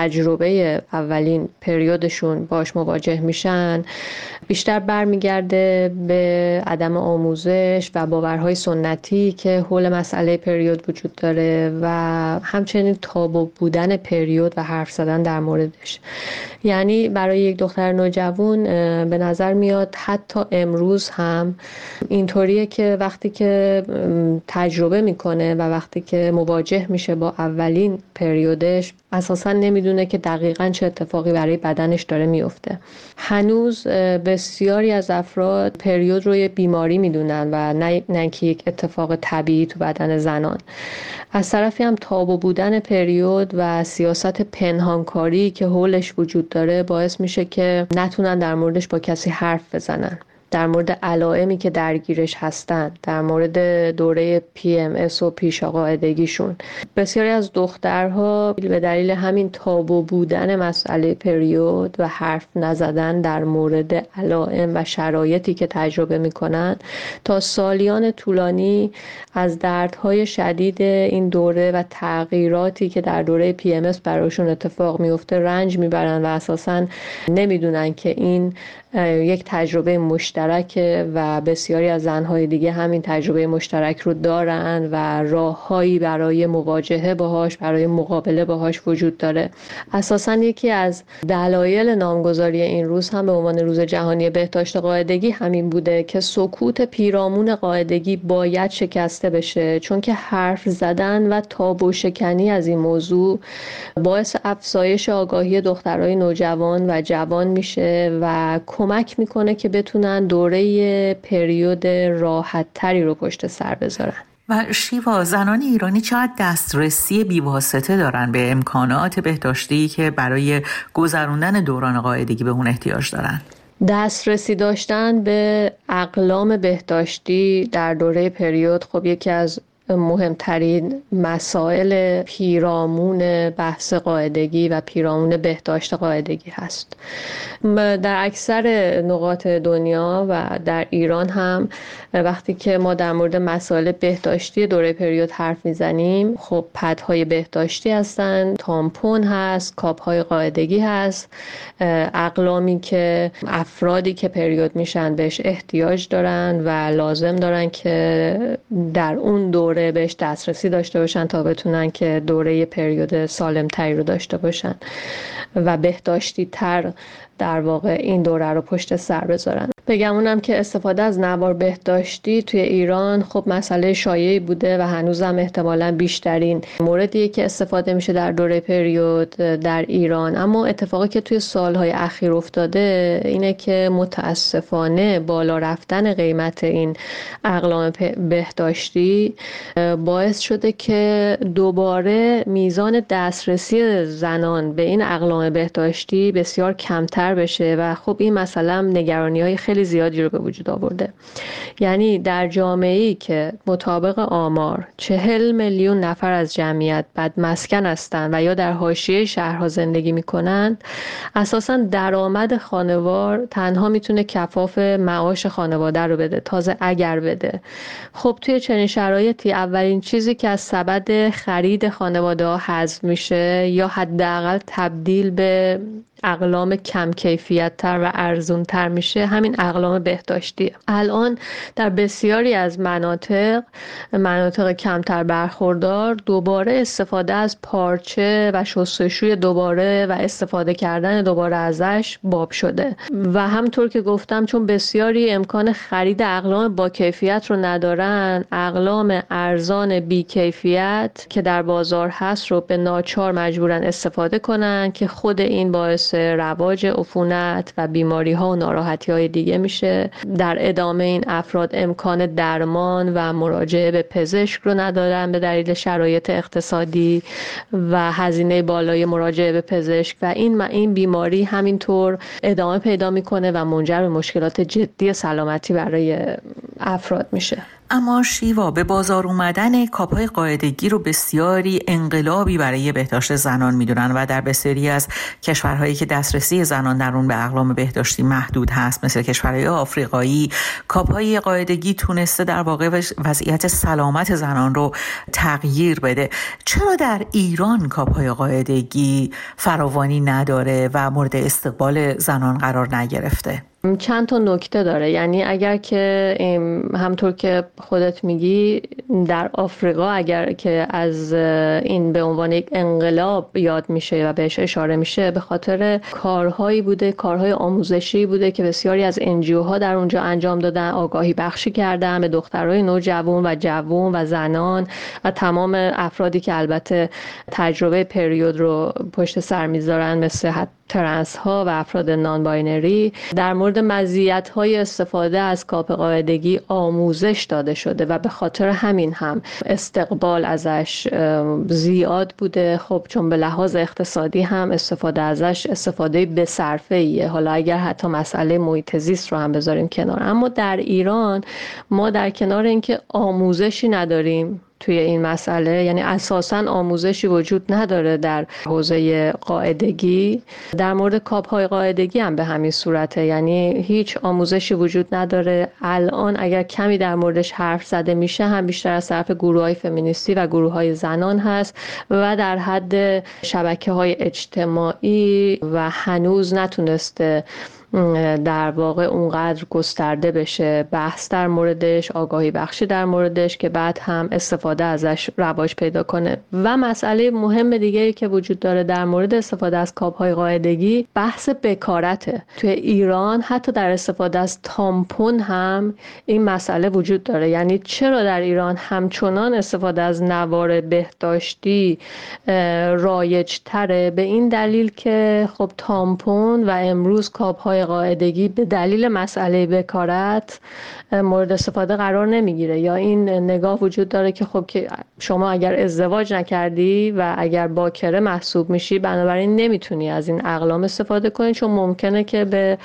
تجربه اولین پریودشون باش مواجه میشن بیشتر برمیگرده به عدم آموزش و باورهای سنتی که حول مسئله پریود وجود داره و همچنین تابو بودن پریود و حرف زدن در موردش. یعنی برای یک دختر نوجوان به نظر میاد حتی امروز هم اینطوریه که وقتی که تجربه میکنه و وقتی که مواجه میشه با اولین پریودش اساسا نمیدونه که دقیقاً چه اتفاقی برای بدنش داره میفته. هنوز بسیاری از افراد پریود رو یه بیماری میدونن و نه نه که یک اتفاق طبیعی تو بدن زنان. از طرفی هم تابو بودن پریود و سیاست پنهانکاری که حولش وجود داره باعث میشه که نتونن در موردش با کسی حرف بزنن، در مورد علائمی که درگیرش هستن، در مورد دوره پی ام اس و پیش قاعدگیشون. بسیاری از دخترها به دلیل همین تابو بودن مسئله پریود و حرف نزدن در مورد علائم و شرایطی که تجربه میکنن تا سالیان طولانی از دردهای شدید این دوره و تغییراتی که در دوره پی ام اس براشون اتفاق میفته رنج میبرن و اساساً نمیدونن که این یک تجربه مشترکه و بسیاری از زنهای دیگه همین تجربه مشترک رو دارن و راههایی برای مواجهه باهاش، برای مقابله باهاش وجود داره. اساساً یکی از دلایل نامگذاری این روز هم به عنوان روز جهانی بهداشت قاعدگی همین بوده که سکوت پیرامون قاعدگی باید شکسته بشه، چون که حرف زدن و تابو شکنی از این موضوع باعث افزایش آگاهی دخترای نوجوان و جوان میشه و کمک میکنه که بتونن دوره پریود راحت تری رو پشت سر بذارن. و شیوا، زنان ایرانی چقدر دسترسی بی‌واسطه دارن به امکانات بهداشتی که برای گذروندن دوران قاعدگی به اون احتیاج دارن؟ دسترسی داشتن به اقلام بهداشتی در دوره پریود خب یکی از مهمترین مسائل پیرامون بحث قاعدگی و پیرامون بهداشت قاعدگی هست. در اکثر نقاط دنیا و در ایران هم وقتی که ما در مورد مسائل بهداشتی دوره پریود حرف میزنیم خب پدهای بهداشتی هستن، تامپون هست، کاپهای قاعدگی هست، اقلامی که افرادی که پریود میشن بهش احتیاج دارن و لازم دارن که در اون دوره دوباره بهش دسترسی داشته باشن تا بتونن که دوره پریود سالم تری رو داشته باشن و بهداشتی تر در واقع این دوره رو پشت سر بذارن. بگم اونم که استفاده از نوار بهداشتی توی ایران خب مسئله شایعی بوده و هنوزم احتمالاً بیشترین موردیه که استفاده میشه در دوره پریود در ایران. اما اتفاقی که توی سالهای اخیر افتاده اینه که متاسفانه بالا رفتن قیمت این اقلام بهداشتی باعث شده که دوباره میزان دسترسی زنان به این اقلام بهداشتی بسیار کمتر بشه و خب این مثلا نگرانی‌های خیلی زیادی رو به وجود آورده. یعنی در جامعه‌ای که مطابق آمار چهل میلیون نفر از جمعیت بدمسکن هستند و یا در حاشیه شهرها زندگی می‌کنند، اساساً درآمد خانوار تنها میتونه کفاف معاش خانواده رو بده، تازه اگر بده. خب توی چنین شرایطی اولین چیزی که از سبد خرید خانواده‌ها حذف میشه یا حداقل تبدیل به اقلام کم کیفیت تر و ارزون تر میشه همین اقلام بهداشتیه. الان در بسیاری از مناطق مناطق کمتر برخوردار دوباره استفاده از پارچه و شستشوی دوباره و استفاده کردن دوباره ازش باب شده و همطور که گفتم چون بسیاری امکان خرید اقلام با کیفیت رو ندارن، اقلام ارزان بی کیفیت که در بازار هست رو به ناچار مجبورن استفاده کنن که خود این باعث رواج عفونت و بیماری ها و ناراحتی های دیگه میشه. در ادامه این افراد امکان درمان و مراجعه به پزشک رو ندارن به دلیل شرایط اقتصادی و هزینه بالای مراجعه به پزشک و این این بیماری همینطور ادامه پیدا میکنه و منجر به مشکلات جدی سلامتی برای افراد میشه. اما شیوا، به بازار اومدن کاپ‌های قاعدگی رو بسیاری انقلابی برای بهداشت زنان میدونن و در بسیاری از کشورهایی که دسترسی زنان در اون به اقلام بهداشتی محدود هست مثل کشورهای آفریقایی، کاپ‌های قاعدگی تونسته در واقع وضعیت سلامت زنان رو تغییر بده. چرا در ایران کاپ‌های قاعدگی فراوانی نداره و مورد استقبال زنان قرار نگرفته؟ چند تا نکته داره. یعنی اگر که همطور که خودت میگی در آفریقا اگر که از این به عنوان یک انقلاب یاد میشه و بهش اشاره میشه به خاطر کارهایی بوده، کارهای آموزشی بوده که بسیاری از انجیو ها در اونجا انجام دادن، آگاهی بخشی کردن به دخترای نوجوان و جوان و زنان و تمام افرادی که البته تجربه پریود رو پشت سر میذارن مثل ترنس ها و افراد نان باینری. در مورد مزیت های استفاده از کاپ قاعدگی آموزش داده شده و به خاطر همین هم استقبال ازش زیاد بوده. خب چون به لحاظ اقتصادی هم استفاده ازش استفاده به صرفه ایه، حالا اگر حتی مسئله محیط زیست رو هم بذاریم کنار. اما در ایران ما در کنار اینکه آموزشی نداریم توی این مسئله، یعنی اساساً آموزشی وجود نداره در حوزه قاعدگی، در مورد کاپ‌های قاعدگی هم به همین صورته، یعنی هیچ آموزشی وجود نداره. الان اگر کمی در موردش حرف زده میشه هم بیشتر از طرف گروه‌های فمینیستی و گروه‌های زنان هست و در حد شبکه‌های اجتماعی و هنوز نتونسته در واقع اونقدر گسترده بشه بحث در موردش، آگاهی بخشی در موردش که بعد هم استفاده ازش رواج پیدا کنه. و مسئله مهم دیگه‌ای که وجود داره در مورد استفاده از کاپ‌های قاعدگی بحث بکارته. توی ایران حتی در استفاده از تامپون هم این مسئله وجود داره. یعنی چرا در ایران همچنان استفاده از نوار بهداشتی رایج تره؟ به این دلیل که خب تامپون و امروز کاپ‌های قاعدگی به دلیل مسئله بکارت مورد استفاده قرار نمیگیره، یا این نگاه وجود داره که خب که شما اگر ازدواج نکردی و اگر باکره محسوب میشی بنابراین نمیتونی از این اقلام استفاده کنی چون ممکنه که به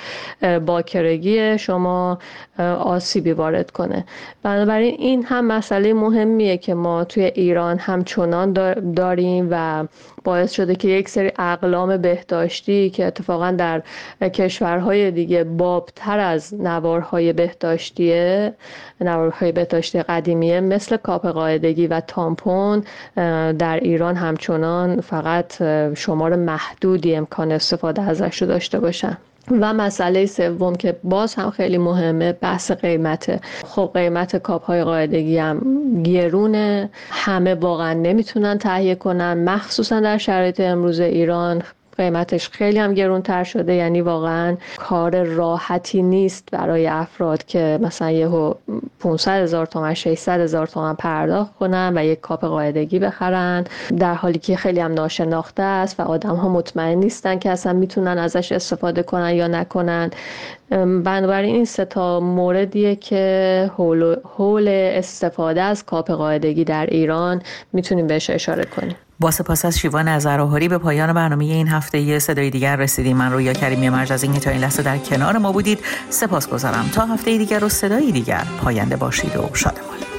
باکرگی شما آسیبی وارد کنه. بنابراین این هم مسئله مهمیه که ما توی ایران همچنان داریم و باعث شده که یک سری اقلام بهداشتی که اتفاقا در کشورهای دیگه بابتر از نوارهای بهداشتیه، نوارهای بهداشتی قدیمیه مثل کاپ قاعدگی و تامپون، در ایران همچنان فقط شمار محدودی امکان استفاده ازش رو داشته باشن. و مسئله سوم که باز هم خیلی مهمه بحث قیمته. خب قیمت کاپ‌های قاعدگی هم گرونه، همه واقعا نمیتونن تهیه کنن، مخصوصا در شرایط امروز ایران قیمتش خیلی هم گرونتر شده. یعنی واقعا کار راحتی نیست برای افراد که مثلا یهو پانصد هزار تومان ششصد هزار تومان پرداخت کنن و یک کاپ قاعدگی بخرن، در حالی که خیلی هم ناشناخته است و آدم ها مطمئن نیستن که اصلا میتونن ازش استفاده کنن یا نکنن. بنابراین این سه تا موردیه که حول, حول استفاده از کاپ قاعدگی در ایران میتونیم بهش اشاره کنیم. با سپاس از شیوا نظرآوری به پایان برنامه این هفته صدای دیگر رسیدیم. من رویا کریمی مرج از اینکه تا این لحظه در کنار ما بودید سپاسگزارم. تا هفته دیگر و صدای دیگر پاینده باشید و شادمان.